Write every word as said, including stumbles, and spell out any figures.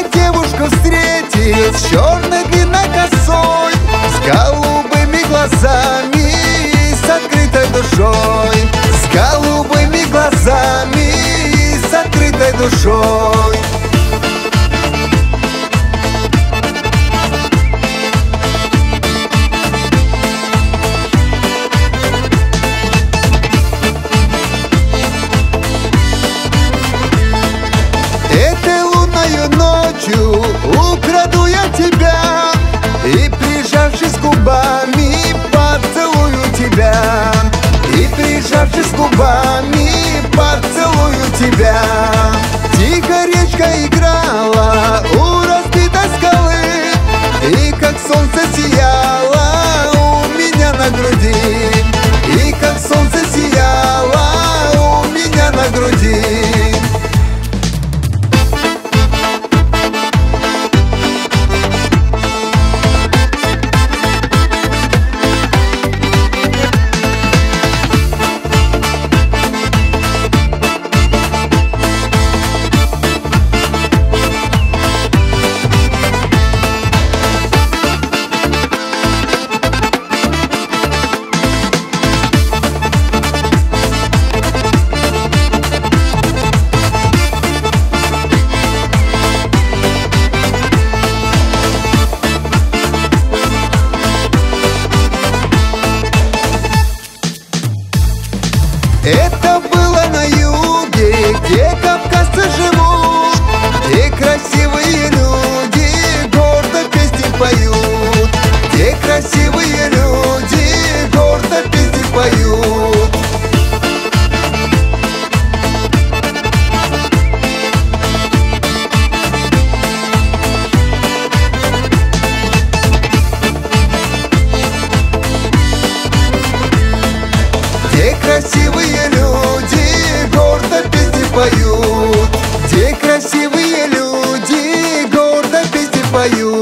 девушку встретил с черной длинной косой, с голубыми глазами и с открытой душой, с голубыми глазами и с открытой душой. Этой лунною ночью украду я тебя и, прижавшись губами, поцелую тебя. И, прижавшись губами, поцелую тебя. Тихо речка играла у разбитой скалы, и как солнце сияло у меня на груди, и как солнце сияло у меня на груди. Это было на юге, где кавказцы живут, где красивые люди гордо песни поют, где красивые люди гордо песни поют. Где красивые люди гордо песни поют, где красивые люди гордо песни поют.